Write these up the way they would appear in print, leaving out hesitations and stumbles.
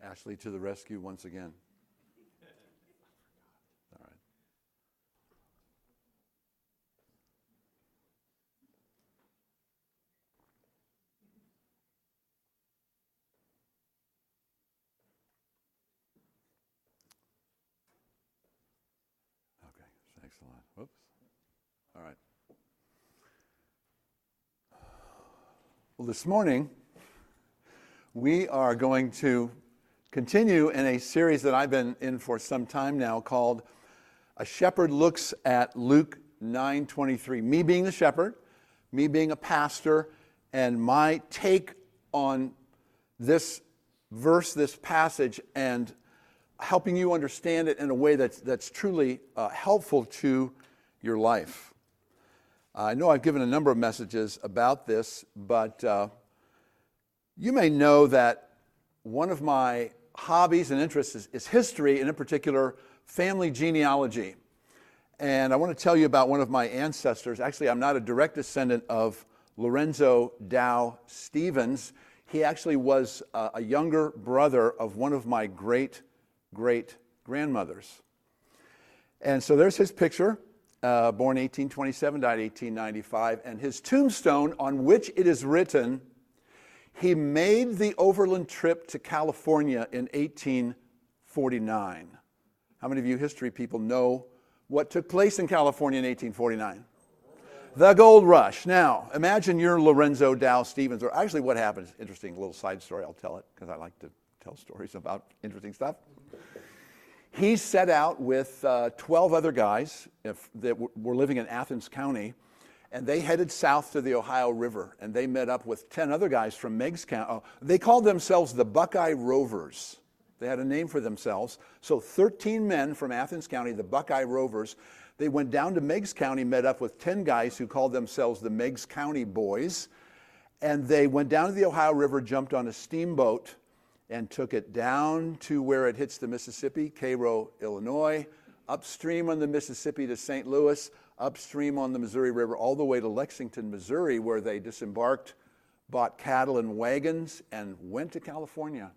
Ashley to the rescue once again. All right. Okay, thanks a lot. Whoops. All right. Well, this morning, we are going to continue in a series that I've been in for some time now called A Shepherd Looks at Luke 9:23. Me being the shepherd, me being a pastor, and my take on this verse, this passage, and helping you understand it in a way that's truly helpful to your life. I know I've given a number of messages about this, but you may know that one of my hobbies and interests is history, and in particular, family genealogy. And I want to tell you about one of my ancestors. Actually, I'm not a direct descendant of Lorenzo Dow Stevens. He actually was a younger brother of one of my great-great-grandmothers. And so there's his picture, born 1827, died 1895, and his tombstone on which it is written, he made the overland trip to California in 1849. How many of you history people know what took place in California in 1849? The gold rush. Now, imagine you're Lorenzo Dow Stevens, or actually what happened, interesting little side story, I'll tell it, because I like to tell stories about interesting stuff. He set out with 12 other guys that were living in Athens County, and they headed south to the Ohio River, and they met up with 10 other guys from Meigs County. Oh, they called themselves the Buckeye Rovers. They had a name for themselves. So 13 men from Athens County, the Buckeye Rovers, they went down to Meigs County, met up with 10 guys who called themselves the Meigs County Boys, and they went down to the Ohio River, jumped on a steamboat, and took it down to where it hits the Mississippi, Cairo, Illinois, upstream on the Mississippi to St. Louis, upstream on the Missouri River, all the way to Lexington, Missouri, where they disembarked, bought cattle and wagons, and went to California.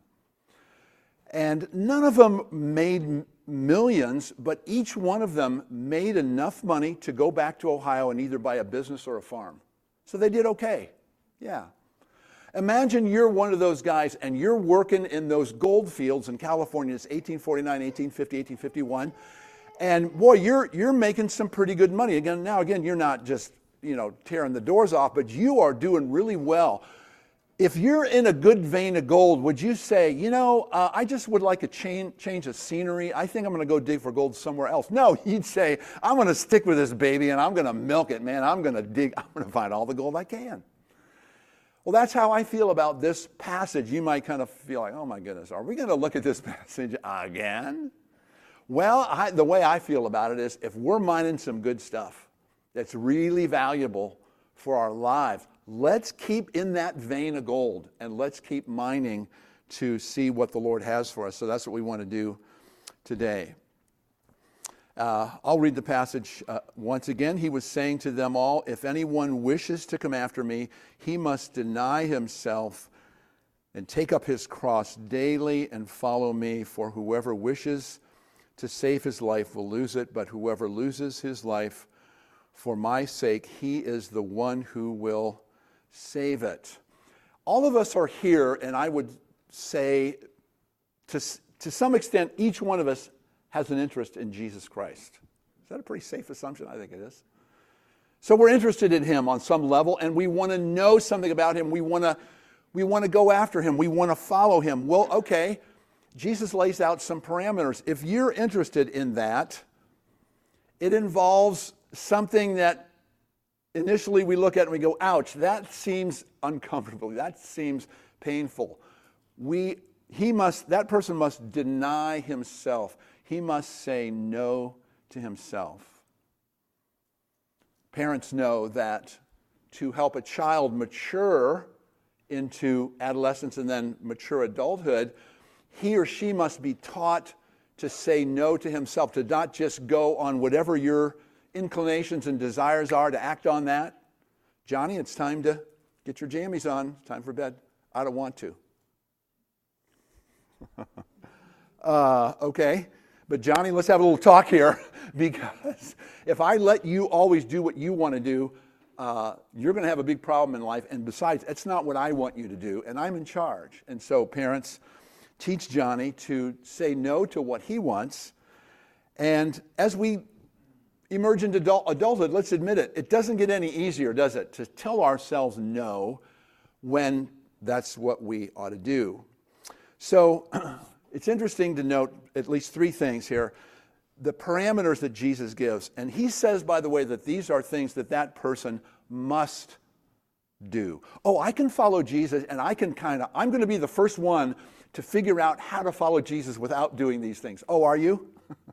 And none of them made millions, but each one of them made enough money to go back to Ohio and either buy a business or a farm. So they did okay. Yeah. Imagine you're one of those guys and you're working in those gold fields in California. It's 1849, 1850, 1851. And boy, you're making some pretty good money. Again, you're not just, tearing the doors off, but you are doing really well. If you're in a good vein of gold, would you say, I just would like a change of scenery. I think I'm going to go dig for gold somewhere else. No, you'd say, I'm going to stick with this baby and I'm going to milk it, man. I'm going to dig. I'm going to find all the gold I can. Well, that's how I feel about this passage. You might kind of feel like, oh my goodness, are we going to look at this passage again? Well, the way I feel about it is if we're mining some good stuff that's really valuable for our lives, let's keep in that vein of gold and let's keep mining to see what the Lord has for us. So that's what we want to do today. I'll read the passage once again. He was saying to them all, if anyone wishes to come after me, he must deny himself and take up his cross daily and follow me. For whoever wishes to save his life will lose it, but whoever loses his life for my sake, he is the one who will save it. All of us are here, and I would say to some extent, each one of us has an interest in Jesus Christ. Is that a pretty safe assumption? I think it is. So we're interested in him on some level, and we want to know something about him. We want to go after him. We want to follow him. Well, okay, Jesus lays out some parameters. If you're interested in that, it involves something that initially we look at and we go, ouch, that seems uncomfortable. That seems painful. That person must deny himself. He must say no to himself. Parents know that to help a child mature into adolescence and then mature adulthood, he or she must be taught to say no to himself, to not just go on whatever your inclinations and desires are, to act on that. Johnny, it's time to get your jammies on. It's time for bed. I don't want to. Okay, but Johnny, let's have a little talk here, because if I let you always do what you want to do, you're going to have a big problem in life. And besides, that's not what I want you to do, and I'm in charge. And so parents, teach Johnny to say no to what he wants. And as we emerge into adulthood, let's admit it, it doesn't get any easier, does it, to tell ourselves no when that's what we ought to do. So it's interesting to note at least three things here. The parameters that Jesus gives. And he says, by the way, that these are things that that person must do. Oh, I can follow Jesus, and I'm going to be the first one to figure out how to follow Jesus without doing these things. Oh, are you?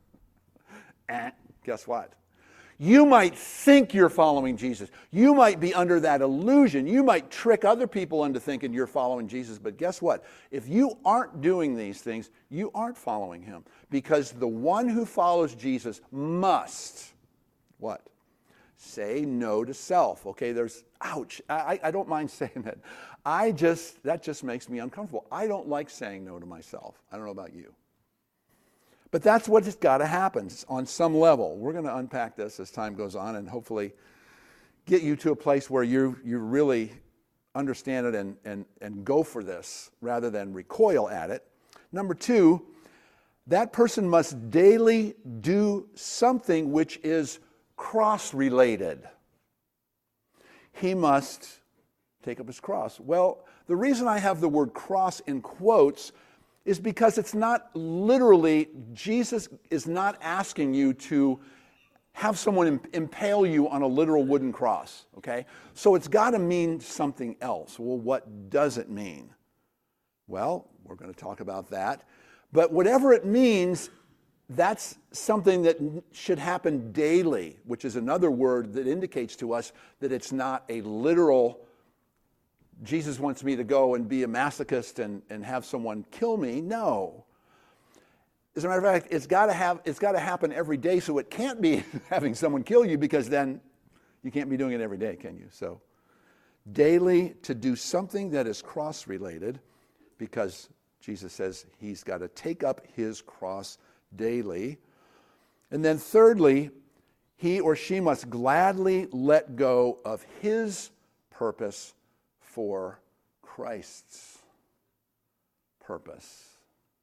And guess what? You might think you're following Jesus. You might be under that illusion. You might trick other people into thinking you're following Jesus. But guess what? If you aren't doing these things, you aren't following him. Because the one who follows Jesus must, what? Say no to self. Okay, ouch. I don't mind saying that. That just makes me uncomfortable. I don't like saying no to myself. I don't know about you. But that's what's got to happen on some level. We're going to unpack this as time goes on and hopefully get you to a place where you really understand it and go for this rather than recoil at it. Number two, that person must daily do something which is cross-related. He must take up his cross. Well, the reason I have the word cross in quotes is because it's not literally, Jesus is not asking you to have someone impale you on a literal wooden cross, okay? So it's got to mean something else. Well, what does it mean? Well, we're going to talk about that. But whatever it means, that's something that should happen daily, which is another word that indicates to us that it's not a literal, Jesus wants me to go and be a masochist and have someone kill me. No. As a matter of fact, it's got to happen every day, so it can't be having someone kill you, because then you can't be doing it every day, can you? So daily to do something that is cross-related, because Jesus says he's got to take up his cross daily. And then thirdly, he or she must gladly let go of his purpose for Christ's purpose.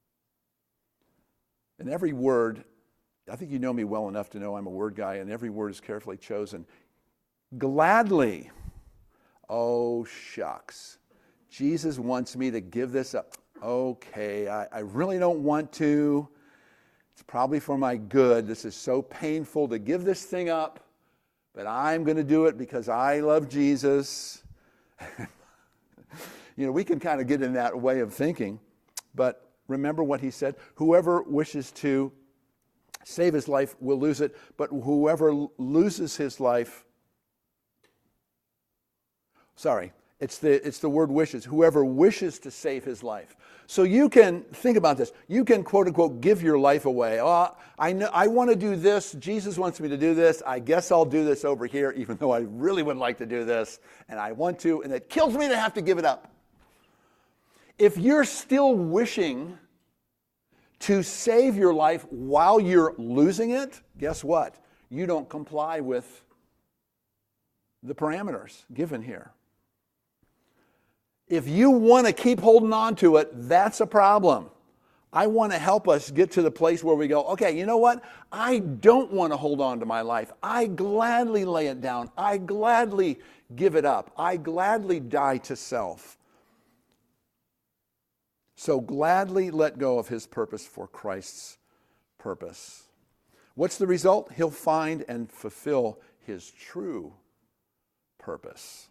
And every word, I think you know me well enough to know I'm a word guy, and every word is carefully chosen. Gladly. Oh, shucks. Jesus wants me to give this up. Okay, I really don't want to. It's probably for my good. This is so painful to give this thing up, but I'm going to do it because I love Jesus. We can kind of get in that way of thinking, but remember what he said. Whoever wishes to save his life will lose it, but whoever loses his life, it's the word wishes. Whoever wishes to save his life. So you can think about this. You can quote unquote give your life away. Oh, I want to do this. Jesus wants me to do this. I guess I'll do this over here, even though I really would like to do this, and I want to, and it kills me to have to give it up. If you're still wishing to save your life while you're losing it, guess what? You don't comply with the parameters given here. If you want to keep holding on to it, that's a problem. I want to help us get to the place where we go, okay, you know what? I don't want to hold on to my life. I gladly lay it down. I gladly give it up. I gladly die to self. So gladly let go of his purpose for Christ's purpose. What's the result? He'll find and fulfill his true purpose.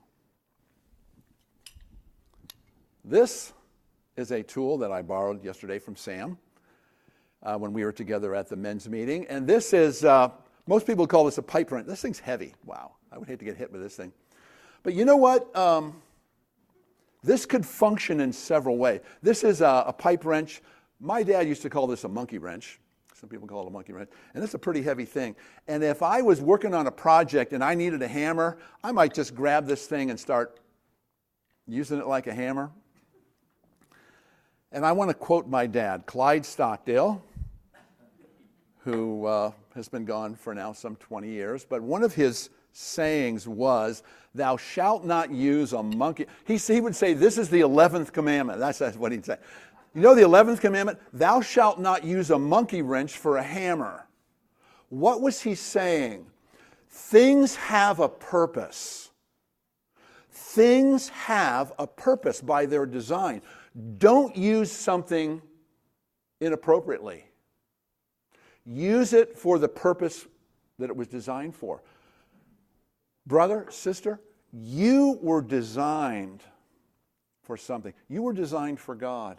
This is a tool that I borrowed yesterday from Sam when we were together at the men's meeting. And this is, most people call this a pipe wrench. This thing's heavy. Wow, I would hate to get hit with this thing. But you know what? This could function in several ways. This is a pipe wrench. My dad used to call this a monkey wrench. Some people call it a monkey wrench. And it's a pretty heavy thing. And if I was working on a project and I needed a hammer, I might just grab this thing and start using it like a hammer. And I want to quote my dad, Clyde Stockdale, who has been gone for now some 20 years. But one of his sayings was, "Thou shalt not use a monkey." He would say, this is the 11th commandment. That's what he'd say. You know the 11th commandment? Thou shalt not use a monkey wrench for a hammer. What was he saying? Things have a purpose. Things have a purpose by their design. Don't use something inappropriately. Use it for the purpose that it was designed for. Brother, sister, you were designed for something. You were designed for God.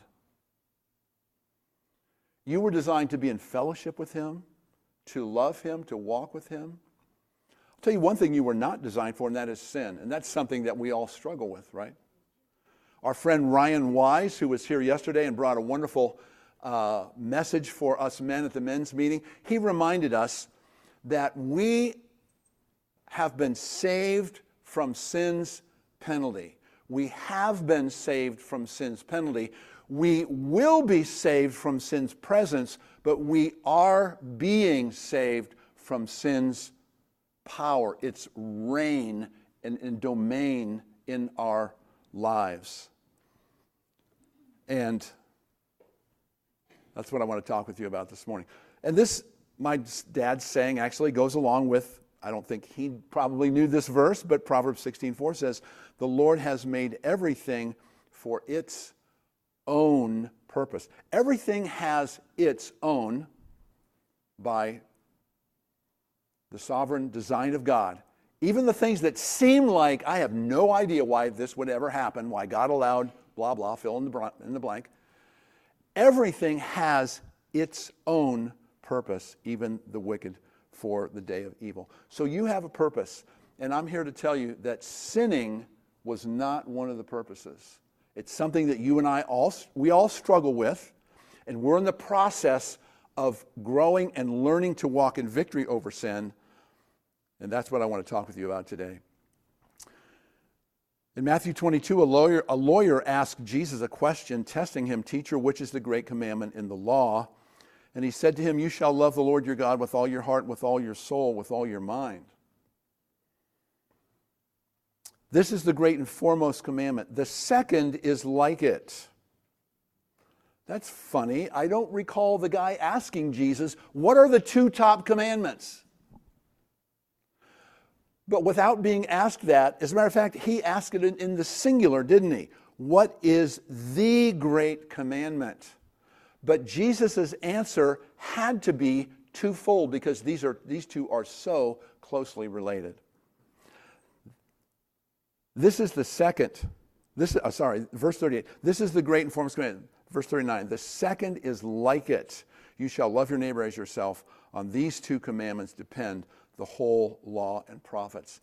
You were designed to be in fellowship with Him, to love Him, to walk with Him. I'll tell you one thing you were not designed for, and that is sin. And that's something that we all struggle with, right? Our friend Ryan Wise, who was here yesterday and brought a wonderful message for us men at the men's meeting, he reminded us that we have been saved from sin's penalty. We have been saved from sin's penalty. We will be saved from sin's presence, but we are being saved from sin's power, its reign and domain in our lives. And that's what I want to talk with you about this morning. And this, my dad's saying, actually goes along with, I don't think he probably knew this verse, but Proverbs 16:4 says, "The Lord has made everything for its own purpose." Everything has its own by the sovereign design of God. Even the things that seem like, I have no idea why this would ever happen, why God allowed blah, blah, fill in the blank. Everything has its own purpose, even the wicked for the day of evil. So you have a purpose, and I'm here to tell you that sinning was not one of the purposes. It's something that you and I all struggle with, and we're in the process of growing and learning to walk in victory over sin, and that's what I want to talk with you about today. In Matthew 22, a lawyer asked Jesus a question, testing him, "Teacher, which is the great commandment in the law?" And he said to him, "You shall love the Lord your God with all your heart, with all your soul, with all your mind." This is the great and foremost commandment. The second is like it. That's funny. I don't recall the guy asking Jesus, what are the two top commandments? But without being asked that, as a matter of fact, he asked it in the singular, didn't he? What is the great commandment? But Jesus' answer had to be twofold because these two are so closely related. This is the second. Verse 38. This is the great and foremost commandment. Verse 39. The second is like it. You shall love your neighbor as yourself. On these two commandments depend the whole law and prophets.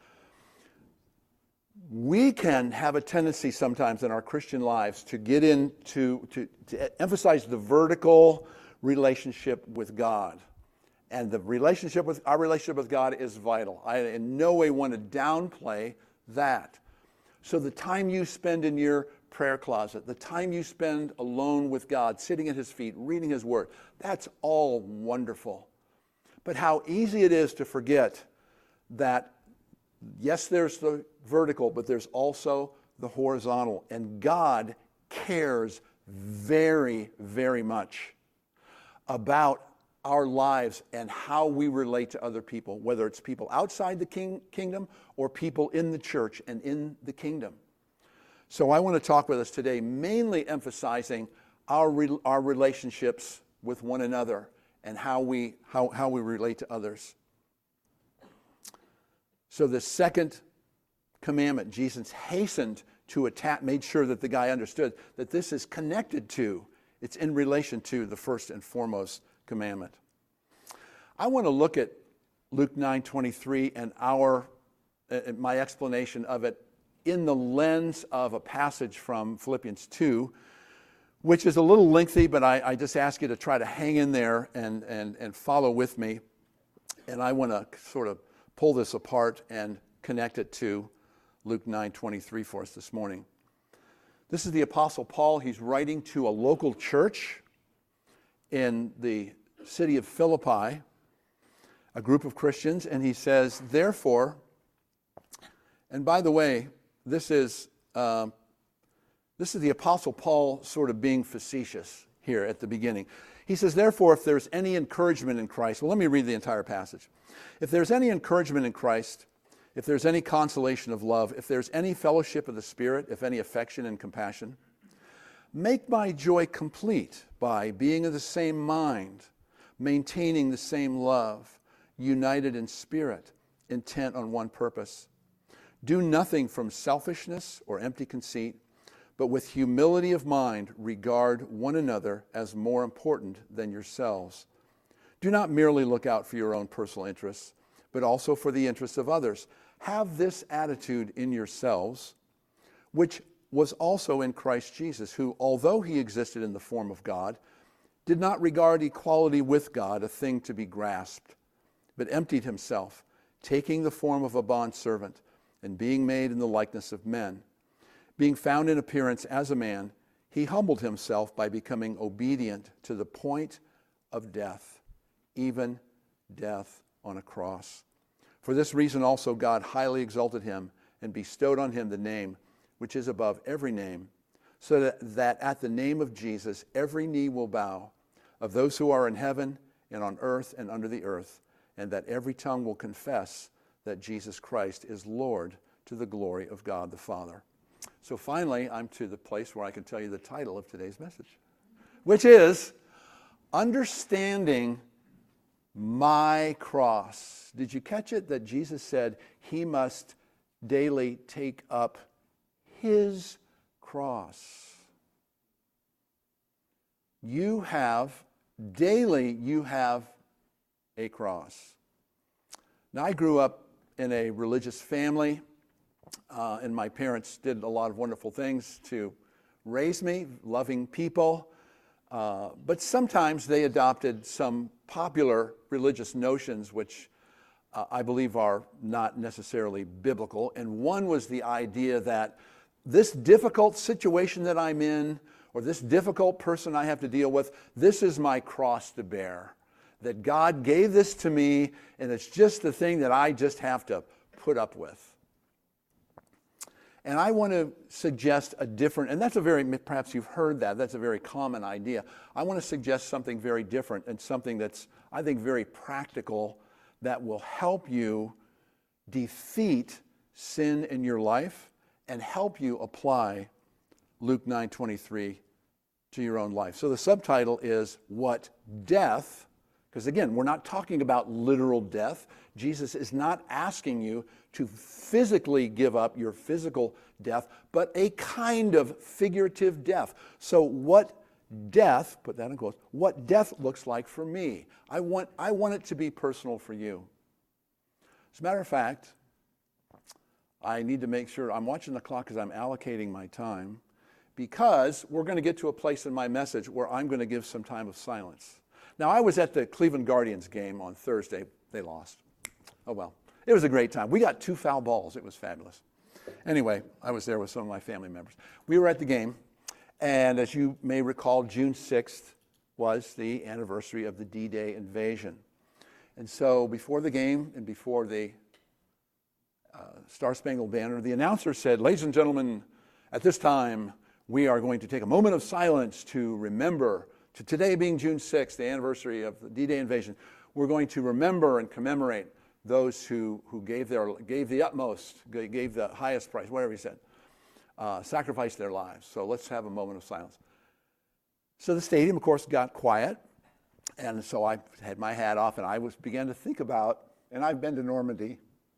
We can have a tendency sometimes in our Christian lives to get into to emphasize the vertical relationship with God. And our relationship with God is vital. I in no way want to downplay that. So the time you spend in your prayer closet, the time you spend alone with God, sitting at His feet, reading His Word, that's all wonderful. But how easy it is to forget that, yes, there's the vertical, but there's also the horizontal. And God cares very, very much about our lives and how we relate to other people, whether it's people outside the kingdom or people in the church and in the kingdom. So I want to talk with us today, mainly emphasizing our relationships with one another and how we relate to others. So the second commandment, Jesus hastened to attack, made sure that the guy understood that this is connected to, it's in relation to the first and foremost commandment. I want to look at Luke 9:23 and my explanation of it in the lens of a passage from Philippians 2, which is a little lengthy, but I just ask you to try to hang in there and follow with me. And I want to sort of pull this apart and connect it to Luke 9:23 for us this morning. This is the Apostle Paul. He's writing to a local church in the city of Philippi, a group of Christians, and he says, therefore, and by the way, this is the Apostle Paul sort of being facetious here at the beginning. He says, therefore, if there's any encouragement in Christ, well, let me read the entire passage. If there's any encouragement in Christ, if there's any consolation of love, if there's any fellowship of the Spirit, if any affection and compassion, make my joy complete by being of the same mind, maintaining the same love, united in spirit, intent on one purpose. Do nothing from selfishness or empty conceit, but with humility of mind regard one another as more important than yourselves. Do not merely look out for your own personal interests, but also for the interests of others. Have this attitude in yourselves, which was also in Christ Jesus, who, although he existed in the form of God, did not regard equality with God a thing to be grasped, but emptied himself, taking the form of a bondservant, and being made in the likeness of men. Being found in appearance as a man, he humbled himself by becoming obedient to the point of death, even death on a cross. For this reason also God highly exalted him and bestowed on him the name which is above every name, so that at the name of Jesus every knee will bow, of those who are in heaven and on earth and under the earth, and that every tongue will confess that Jesus Christ is Lord, to the glory of God the Father. So finally, I'm to the place where I can tell you the title of today's message, which is Understanding My Cross. Did you catch it that Jesus said he must daily take up his cross? You have a cross. Now, I grew up in a religious family, and my parents did a lot of wonderful things to raise me, loving people, but sometimes they adopted some popular religious notions which I believe are not necessarily biblical. And one was the idea that this difficult situation that I'm in, or this difficult person I have to deal with, this is my cross to bear. That God gave this to me, and it's just the thing that I just have to put up with. And I want to suggest a different, and that's a very, perhaps you've heard that, that's a very common idea. I want to suggest something very different and something that's, I think, very practical that will help you defeat sin in your life and help you apply Luke 9:23 to your own life. So the subtitle is What Death, because again, we're not talking about literal death. Jesus is not asking you to physically give up your physical death, but a kind of figurative death. So what death, put that in quotes, what death looks like for me. I want it to be personal for you. As a matter of fact, I need to make sure, I'm watching the clock because I'm allocating my time, because we're going to get to a place in my message where I'm going to give some time of silence. Now, I was at the Cleveland Guardians game on Thursday. They lost. Oh, well. It was a great time. We got 2 foul balls. It was fabulous. Anyway, I was there with some of my family members. We were at the game, and as you may recall, June 6th was the anniversary of the D-Day invasion. And so before the game and before the Star-Spangled Banner, the announcer said, "Ladies and gentlemen, at this time, we are going to take a moment of silence to remember, to today being June 6th, the anniversary of the D-Day invasion, we're going to remember and commemorate those who gave the utmost, gave the highest price," whatever he said, sacrificed their lives. So let's have a moment of silence. So the stadium, of course, got quiet. And so I had my hat off, and I began to think about, and I've been to Normandy,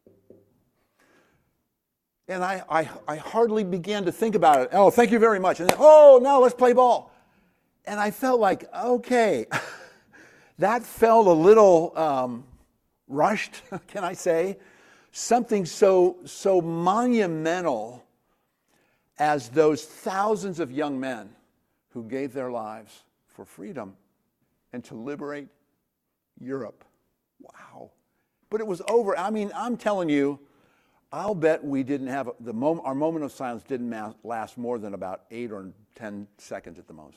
and I hardly began to think about it. Oh, thank you very much. And then, oh, now let's play ball. And I felt like, okay, that felt a little rushed, can I say? Something so monumental as those thousands of young men who gave their lives for freedom and to liberate Europe. Wow. But it was over. I mean, I'm telling you, I'll bet we didn't have our moment of silence didn't last more than about 8 or 10 seconds at the most.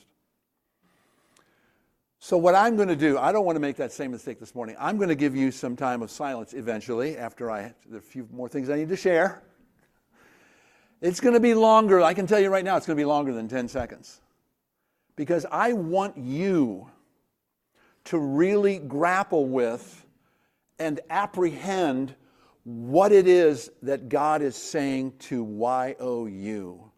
So what I'm going to do, I don't want to make that same mistake this morning. I'm going to give you some time of silence eventually after there are a few more things I need to share. It's going to be longer. I can tell you right now, it's going to be longer than 10 seconds. Because I want you to really grapple with and apprehend what it is that God is saying to YOU.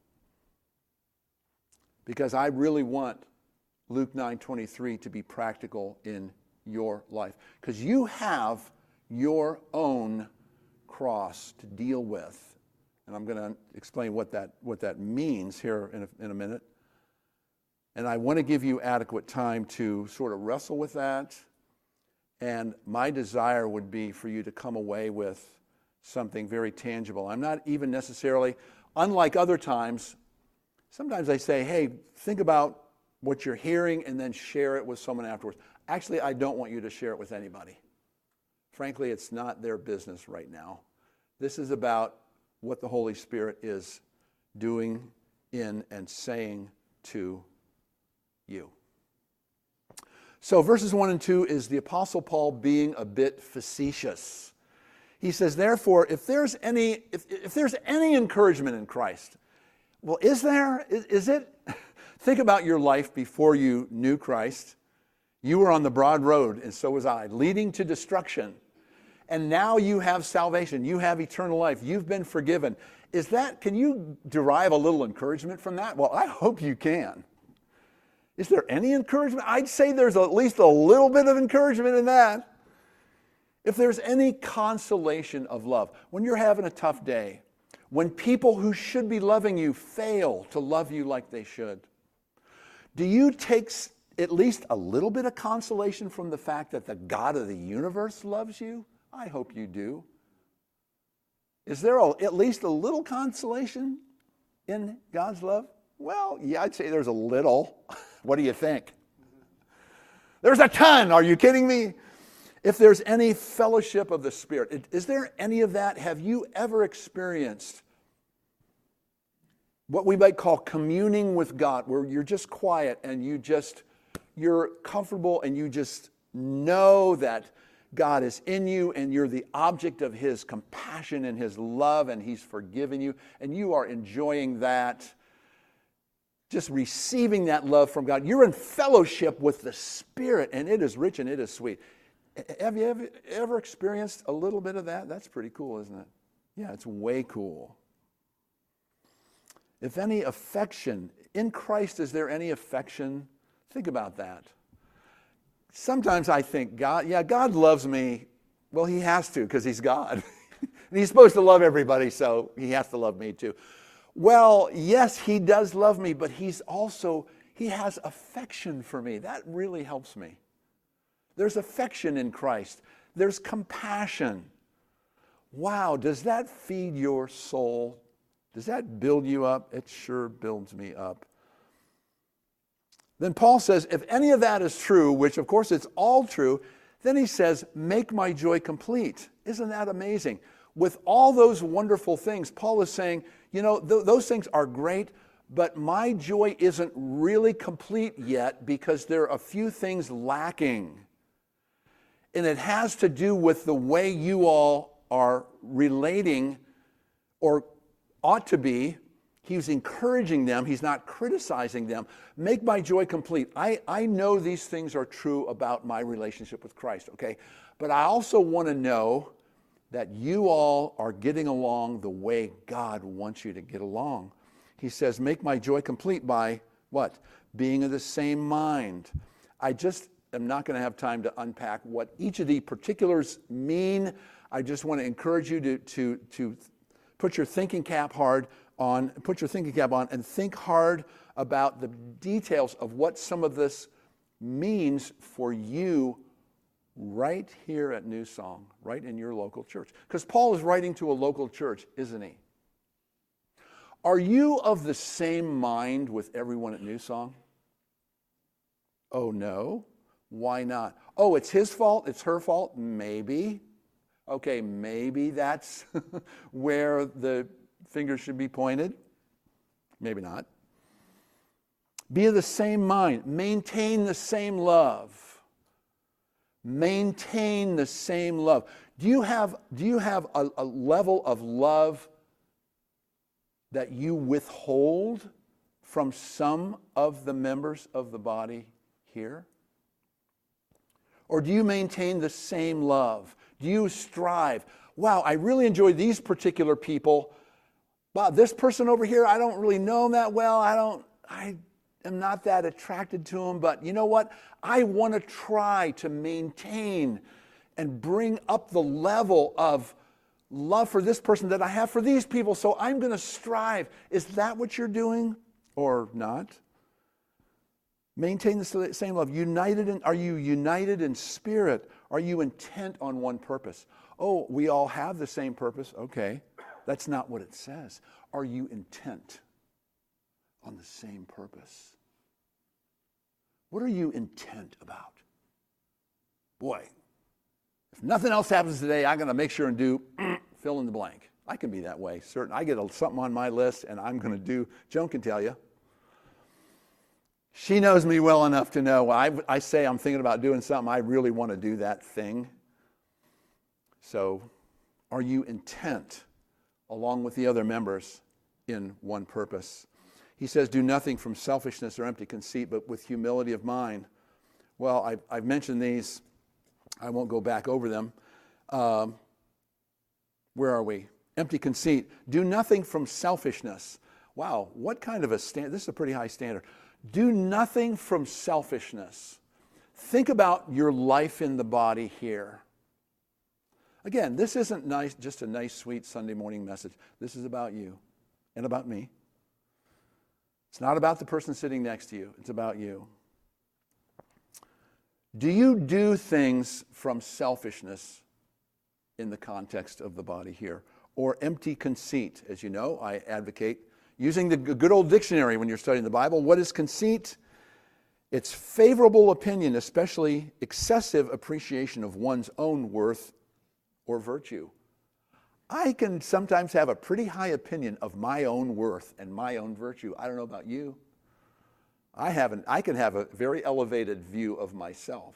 Because I really want Luke 9:23 to be practical in your life. Because you have your own cross to deal with. And I'm going to explain what that means here in a minute. And I want to give you adequate time to sort of wrestle with that. And my desire would be for you to come away with something very tangible. I'm not even necessarily, unlike other times, sometimes I say, hey, think about what you're hearing and then share it with someone afterwards. Actually, I don't want you to share it with anybody. Frankly, it's not their business right now. This is about what the Holy Spirit is doing in and saying to you. So verses 1 and 2 is the Apostle Paul being a bit facetious. He says, therefore, if there's any encouragement in Christ, well, is there? Is it? Think about your life before you knew Christ. You were on the broad road, and so was I, leading to destruction. And now you have salvation. You have eternal life. You've been forgiven. Can you derive a little encouragement from that? Well, I hope you can. Is there any encouragement? I'd say there's at least a little bit of encouragement in that. If there's any consolation of love, when you're having a tough day, when people who should be loving you fail to love you like they should, do you take at least a little bit of consolation from the fact that the God of the universe loves you? I hope you do. Is there at least a little consolation in God's love? Well, yeah, I'd say there's a little. What do you think? There's a ton. Are you kidding me? If there's any fellowship of the Spirit, is there any of that? Have you ever experienced what we might call communing with God, where you're just quiet and you're comfortable and you just know that God is in you and you're the object of His compassion and His love and He's forgiven you and you are enjoying that, just receiving that love from God. You're in fellowship with the Spirit and it is rich and it is sweet. Have you ever experienced a little bit of that? That's pretty cool, isn't it? Yeah, it's way cool. If any affection, in Christ, is there any affection? Think about that. Sometimes I think, God loves me. Well, He has to because He's God. And He's supposed to love everybody, so He has to love me too. Well, yes, He does love me, but He has affection for me. That really helps me. There's affection in Christ. There's compassion. Wow, does that feed your soul? Does that build you up? It sure builds me up. Then Paul says, if any of that is true, which of course it's all true, then he says, make my joy complete. Isn't that amazing? With all those wonderful things, Paul is saying, those things are great, but my joy isn't really complete yet because there are a few things lacking. And it has to do with the way you all are relating, or ought to be. He's encouraging them. He's not criticizing them. Make my joy complete. I know these things are true about my relationship with Christ, okay? But I also want to know that you all are getting along the way God wants you to get along. He says, make my joy complete by what? Being of the same mind. I'm not going to have time to unpack what each of the particulars mean. I just want to encourage you to put your thinking cap on and think hard about the details of what some of this means for you right here at New Song, right in your local church. Because Paul is writing to a local church, isn't he? Are you of the same mind with everyone at New Song? Oh, no. Why not? Oh, it's his fault? It's her fault? Maybe. Okay, maybe that's where the finger should be pointed. Maybe not. Be of the same mind. Maintain the same love. Maintain the same love. Do you have a level of love that you withhold from some of the members of the body here? Or do you maintain the same love? Do you strive? Wow, I really enjoy these particular people. Wow, this person over here, I don't really know them that well. I am not that attracted to them, but you know what? I want to try to maintain and bring up the level of love for this person that I have for these people, so I'm going to strive. Is that what you're doing or not? Maintain the same love. Are you united in spirit? Are you intent on one purpose? Oh, we all have the same purpose. Okay, that's not what it says. Are you intent on the same purpose? What are you intent about? Boy, if nothing else happens today, I'm going to make sure and do fill in the blank. I can be that way. Certain. I get something on my list, and I'm going to do. Joan can tell you. She knows me well enough to know when I say I'm thinking about doing something, I really want to do that thing. So, are you intent, along with the other members, in one purpose? He says, do nothing from selfishness or empty conceit, but with humility of mind. Well, I've mentioned these. I won't go back over them. Where are we? Empty conceit. Do nothing from selfishness. Wow, what kind of a standard? This is a pretty high standard. Do nothing from selfishness. Think about your life in the body here. Again, this isn't nice, just a nice, sweet Sunday morning message. This is about you and about me. It's not about the person sitting next to you. It's about you. Do you do things from selfishness in the context of the body here? Or empty conceit? As you know, I advocate using the good old dictionary when you're studying the Bible. What is conceit? It's favorable opinion, especially excessive appreciation of one's own worth or virtue. I can sometimes have a pretty high opinion of my own worth and my own virtue. I don't know about you. I can have a very elevated view of myself.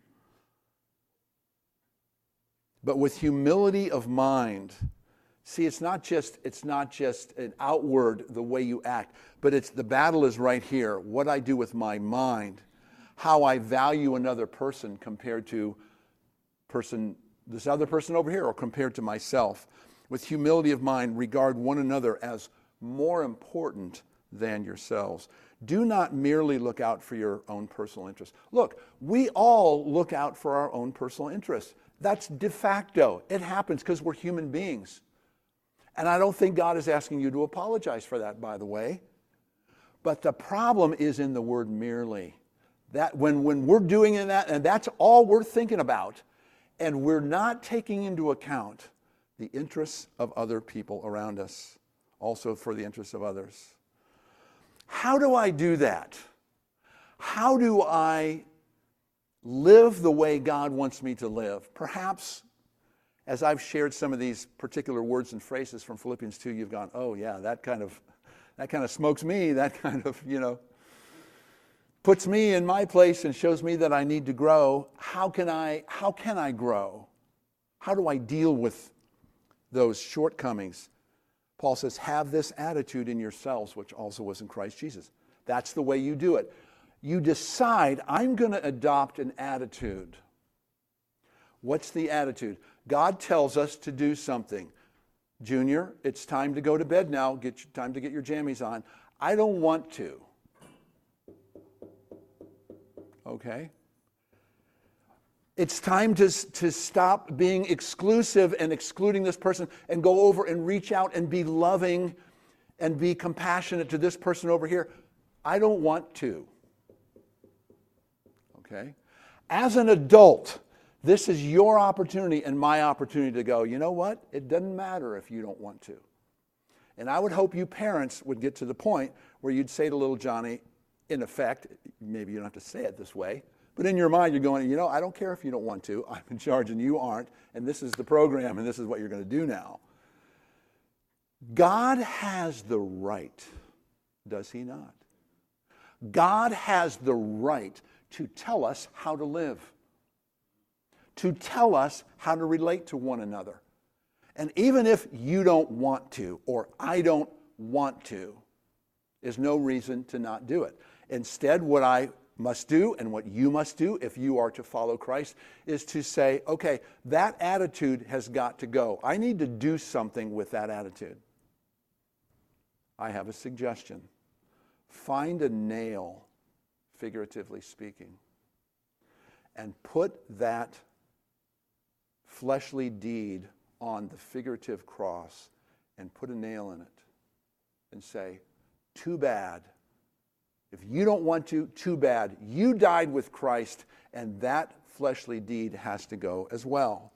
But with humility of mind, see, it's not just an outward, the way you act, but the battle is right here. What I do with my mind, how I value another person compared to this other person over here, or compared to myself. With humility of mind, regard one another as more important than yourselves. Do not merely look out for your own personal interests. Look, we all look out for our own personal interests. That's de facto. It happens because we're human beings. And I don't think God is asking you to apologize for that, by the way. But the problem is in the word merely. That when we're doing that, and that's all we're thinking about, and we're not taking into account the interests of other people around us, also for the interests of others. How do I do that? How do I live the way God wants me to live? Perhaps as I've shared some of these particular words and phrases from Philippians 2, you've gone, oh yeah, that kind of smokes me, that kind of, puts me in my place and shows me that I need to grow. How can I grow? How do I deal with those shortcomings? Paul says, have this attitude in yourselves, which also was in Christ Jesus. That's the way you do it. You decide, I'm going to adopt an attitude. What's the attitude? God tells us to do something. Junior, it's time to go to bed now. Time to get your jammies on. I don't want to. Okay? It's time to stop being exclusive and excluding this person and go over and reach out and be loving and be compassionate to this person over here. I don't want to. Okay? As an adult, this is your opportunity and my opportunity to go, you know what? It doesn't matter if you don't want to. And I would hope you parents would get to the point where you'd say to little Johnny, in effect, maybe you don't have to say it this way, But in your mind, you're going, I don't care if you don't want to. I'm in charge and you aren't. And this is the program and this is what you're going to do now. God has the right, does he not? God has the right to tell us how to live, to tell us how to relate to one another. And even if you don't want to, or I don't want to, there's no reason to not do it. Instead, what I must do and what you must do if you are to follow Christ is to say, okay, that attitude has got to go. I need to do something with that attitude. I have a suggestion. Find a nail, figuratively speaking, and put that fleshly deed on the figurative cross and put a nail in it and say, too bad. If you don't want to, too bad. You died with Christ, and that fleshly deed has to go as well.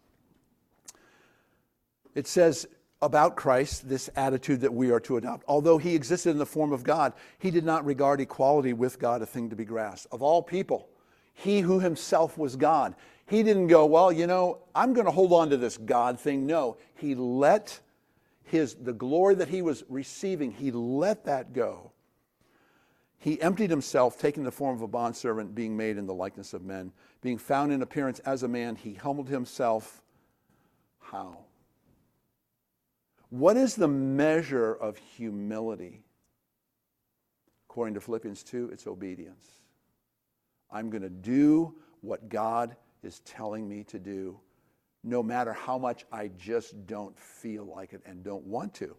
It says about Christ, this attitude that we are to adopt. Although he existed in the form of God, he did not regard equality with God a thing to be grasped. Of all people, he who himself was God, he didn't go, well, I'm going to hold on to this God thing. No, he let the glory that he was receiving, he let that go. He emptied himself, taking the form of a bondservant, being made in the likeness of men. Being found in appearance as a man, he humbled himself. How? What is the measure of humility? According to Philippians 2, it's obedience. I'm going to do what God is telling me to do, no matter how much I just don't feel like it and don't want to.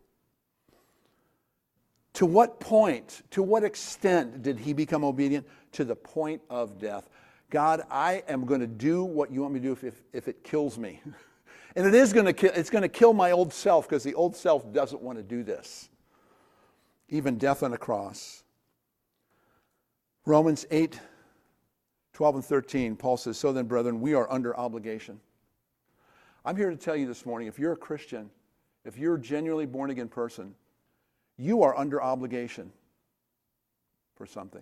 To what point, to what extent did he become obedient? To the point of death. God, I am going to do what you want me to do if it kills me. And it's going to kill my old self, because the old self doesn't want to do this. Even death on a cross. Romans 8, 12 and 13, Paul says, so then, brethren, we are under obligation. I'm here to tell you this morning, if you're a Christian, if you're a genuinely born-again person, you are under obligation for something.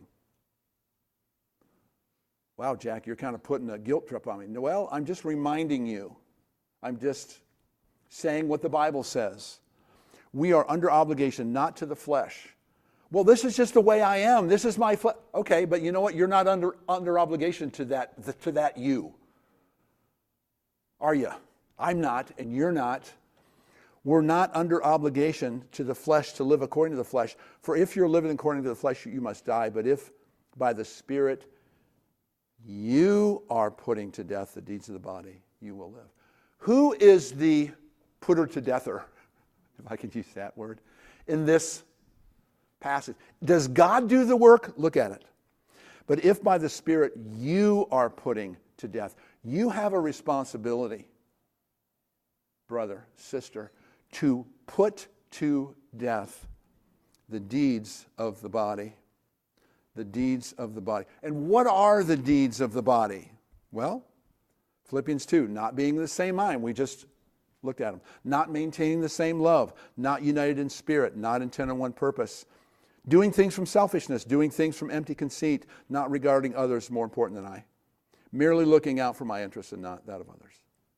Wow, Jack, you're kind of putting a guilt trip on me. Well, I'm just reminding you. I'm just saying what the Bible says. We are under obligation, not to the flesh. Well, this is just the way I am. This is my flesh. Okay, but you know what? You're not under obligation to that you. Are you? I'm not, and you're not. We're not under obligation to the flesh to live according to the flesh. For if you're living according to the flesh, you must die. But if by the Spirit you are putting to death the deeds of the body, you will live. Who is the putter to deather, if I can use that word, in this passage? Does God do the work? Look at it. But if by the Spirit you are putting to death, you have a responsibility, brother, sister, to put to death the deeds of the body. The deeds of the body. And what are the deeds of the body? Well, Philippians 2, not being in the same mind. We just looked at them. Not maintaining the same love. Not united in spirit. Not intent on one purpose. Doing things from selfishness. Doing things from empty conceit. Not regarding others more important than I. Merely looking out for my interests and not that of others.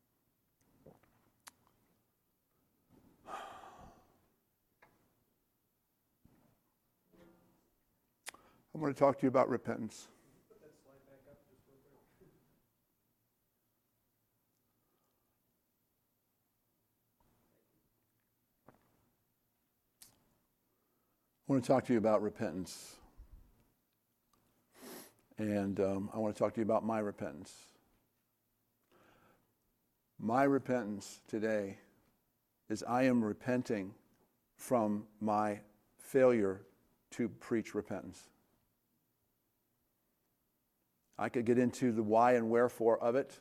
I want to talk to you about repentance. I want to talk to you about repentance. And I want to talk to you about my repentance. My repentance today is I am repenting from my failure to preach repentance. I could get into the why and wherefore of it,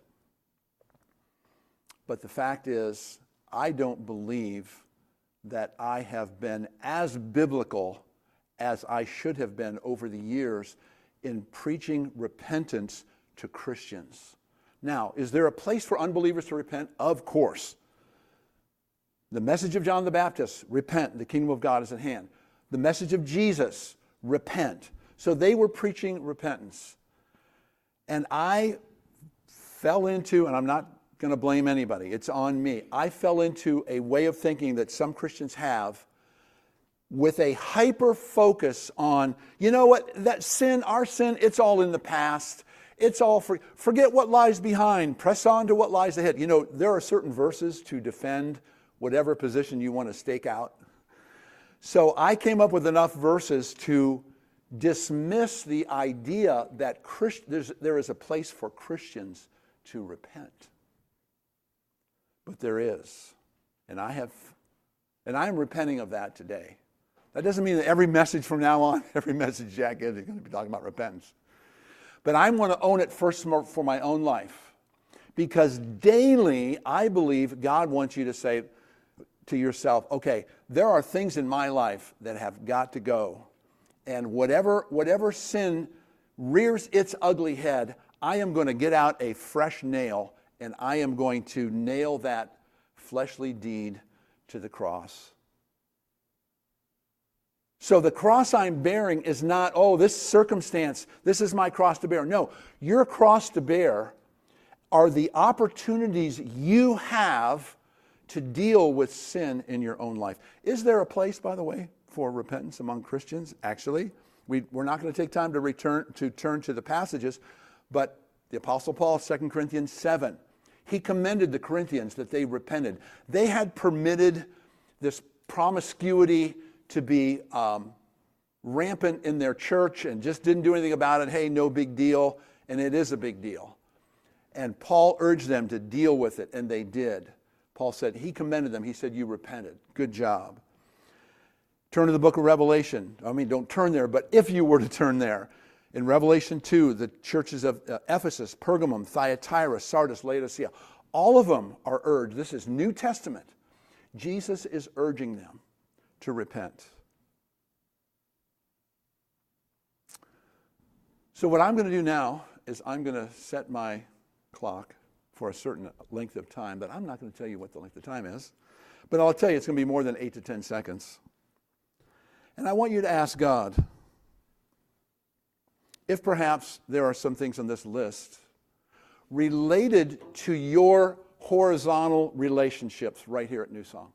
but the fact is, I don't believe that I have been as biblical as I should have been over the years in preaching repentance to Christians. Now, is there a place for unbelievers to repent? Of course. The message of John the Baptist, repent, the kingdom of God is at hand. The message of Jesus, repent. So they were preaching repentance. And I fell into, and I'm not going to blame anybody, it's on me. I fell into a way of thinking that some Christians have with a hyper focus on, you know what, that sin, our sin, it's all in the past. It's all forget what lies behind. Press on to what lies ahead. You know, there are certain verses to defend whatever position you want to stake out. So I came up with enough verses to dismiss the idea that there is a place for Christians to repent. But there is. And I am repenting of that today. That doesn't mean that every message from now on, every message Jack gives is going to be talking about repentance. But I'm going to own it first for my own life. Because daily, I believe God wants you to say to yourself, okay, there are things in my life that have got to go. And whatever sin rears its ugly head, I am going to get out a fresh nail and I am going to nail that fleshly deed to the cross. So the cross I'm bearing is not, oh, this circumstance, this is my cross to bear. No, your cross to bear are the opportunities you have to deal with sin in your own life. Is there a place, by the way, for repentance among Christians? Actually, we're not going to take time to turn to the passages, but the Apostle Paul, 2 Corinthians 7, he commended the Corinthians that they repented. They had permitted this promiscuity to be rampant in their church and just didn't do anything about it. Hey, no big deal. And it is a big deal. And Paul urged them to deal with it, and they did. Paul said, he commended them. He said, you repented. Good job. Turn to the book of Revelation. I mean, don't turn there, but if you were to turn there, in Revelation 2, the churches of Ephesus, Pergamum, Thyatira, Sardis, Laodicea, all of them are urged. This is New Testament. Jesus is urging them to repent. So what I'm going to do now is I'm going to set my clock for a certain length of time, but I'm not going to tell you what the length of time is. But I'll tell you it's going to be more than 8 to 10 seconds. And I want you to ask God if perhaps there are some things on this list related to your horizontal relationships right here at New Song.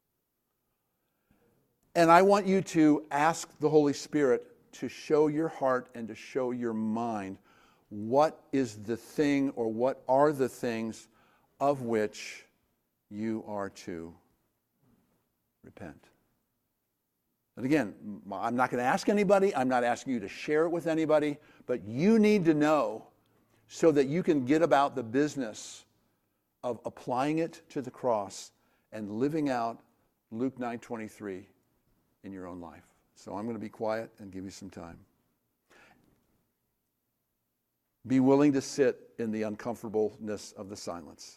And I want you to ask the Holy Spirit to show your heart and to show your mind what is the thing or what are the things of which you are to repent. And again, I'm not going to ask anybody. I'm not asking you to share it with anybody. But you need to know so that you can get about the business of applying it to the cross and living out Luke 9:23 in your own life. So I'm going to be quiet and give you some time. Be willing to sit in the uncomfortableness of the silence.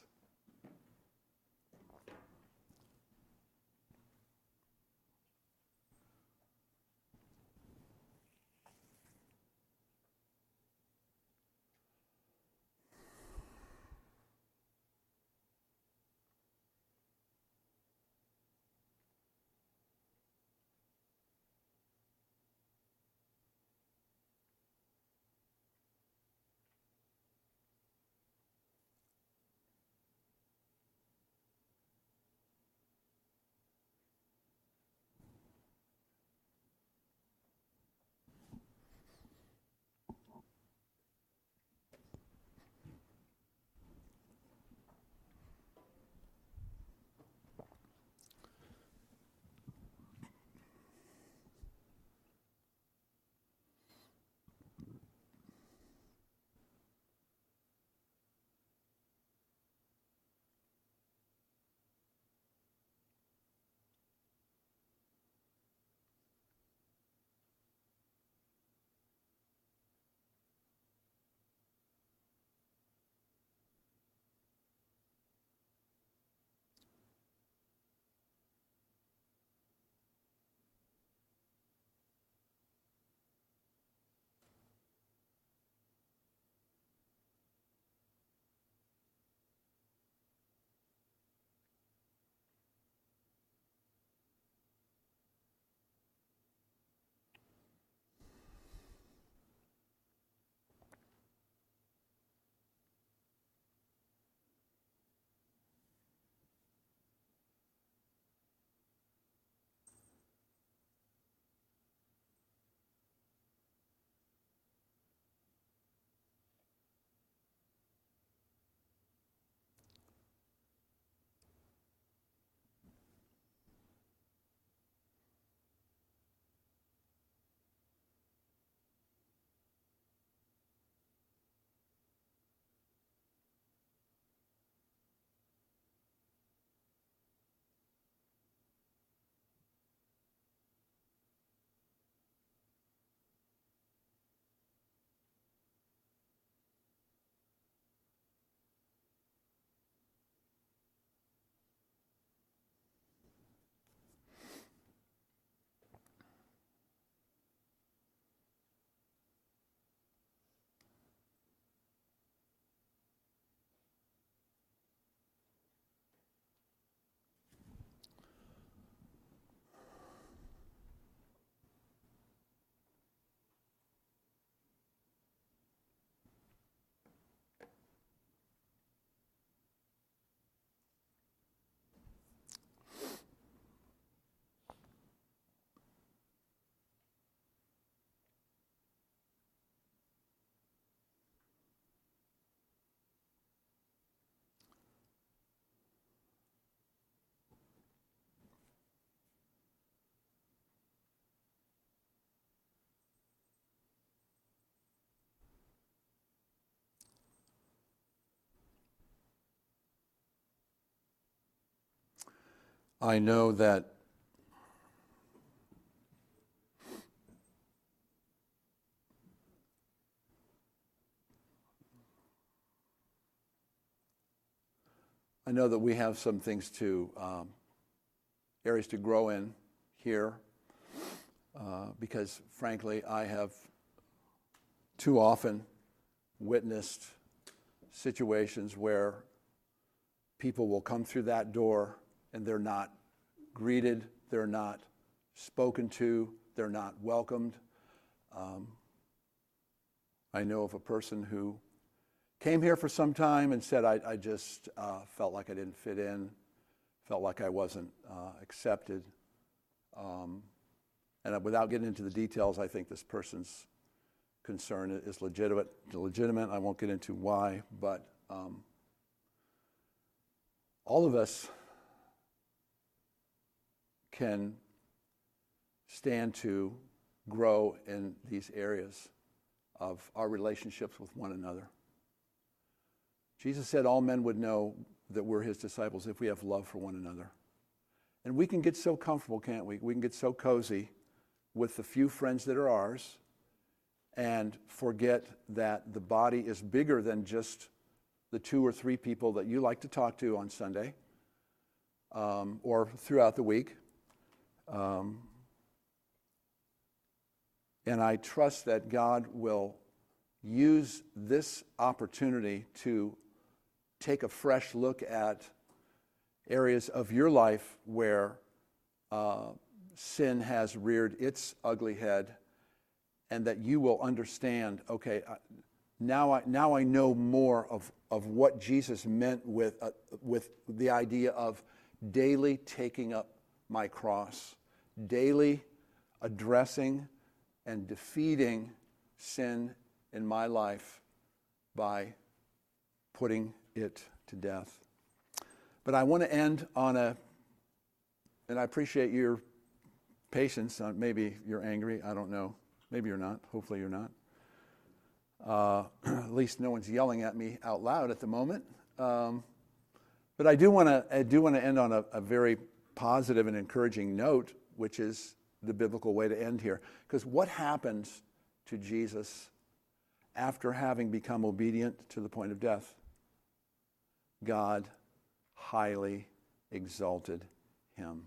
I know that we have some things areas to grow in here, because frankly, I have too often witnessed situations where people will come through that door and they're not greeted, they're not spoken to, they're not welcomed. I know of a person who came here for some time and said, I just felt like I didn't fit in, felt like I wasn't accepted. And without getting into the details, I think this person's concern is legitimate. I won't get into why, but all of us can stand to grow in these areas of our relationships with one another. Jesus said all men would know that we're his disciples if we have love for one another. And we can get so comfortable, can't we? We can get so cozy with the few friends that are ours and forget that the body is bigger than just the 2 or 3 people that you like to talk to on Sunday or throughout the week. And I trust that God will use this opportunity to take a fresh look at areas of your life where sin has reared its ugly head, and that you will understand, okay, now I know more of what Jesus meant with the idea of daily taking up my cross, daily addressing and defeating sin in my life by putting it to death. But I want to end on and I appreciate your patience. Maybe you're angry, I don't know. Maybe you're not. Hopefully you're not. At least no one's yelling at me out loud at the moment. But I do want to end on a very positive and encouraging note, which is the biblical way to end here. Because what happens to Jesus after having become obedient to the point of death? God highly exalted him.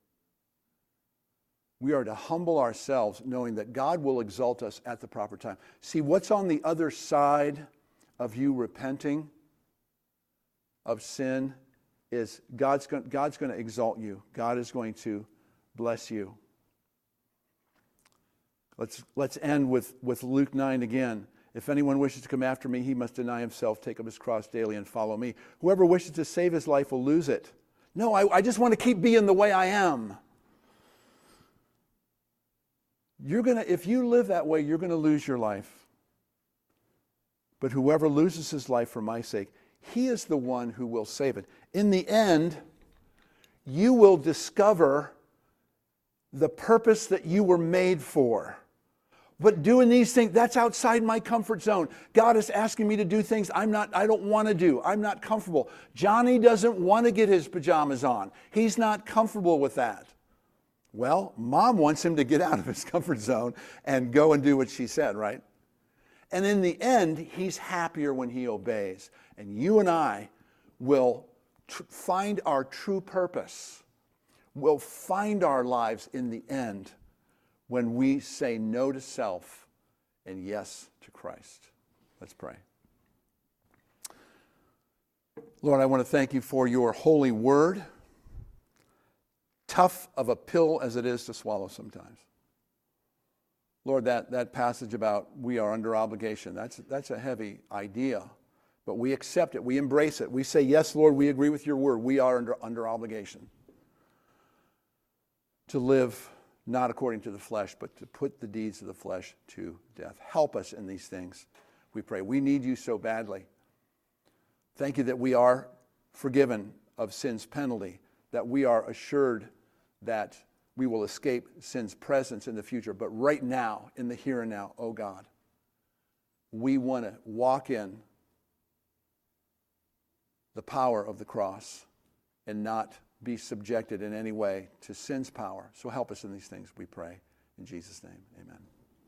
We are to humble ourselves, knowing that God will exalt us at the proper time. See, what's on the other side of you repenting of sin is God's going to exalt you. God is going to bless you. Let's end with Luke 9 again. If anyone wishes to come after me, he must deny himself, take up his cross daily, and follow me. Whoever wishes to save his life will lose it. No, I just want to keep being the way I am. If you live that way, you're going to lose your life. But whoever loses his life for my sake, he is the one who will save it. In the end, you will discover the purpose that you were made for. But doing these things, that's outside my comfort zone. God is asking me to do things I don't want to do. I'm not comfortable. Johnny doesn't want to get his pajamas on. He's not comfortable with that. Well, Mom wants him to get out of his comfort zone and go and do what she said, right? And in the end, he's happier when he obeys. And you and I will find our true purpose. We'll find our lives in the end when we say no to self and yes to Christ. Let's pray. Lord, I want to thank you for your holy word. Tough of a pill as it is to swallow sometimes. Lord, that passage about we are under obligation, that's a heavy idea, but we accept it, we embrace it. We say, yes, Lord, we agree with your word. We are under obligation to live not according to the flesh, but to put the deeds of the flesh to death. Help us in these things, we pray. We need you so badly. Thank you that we are forgiven of sin's penalty, that we are assured that we will escape sin's presence in the future. But right now, in the here and now, oh God, we want to walk in the power of the cross and not be subjected in any way to sin's power. So help us in these things, we pray. In Jesus' name, amen.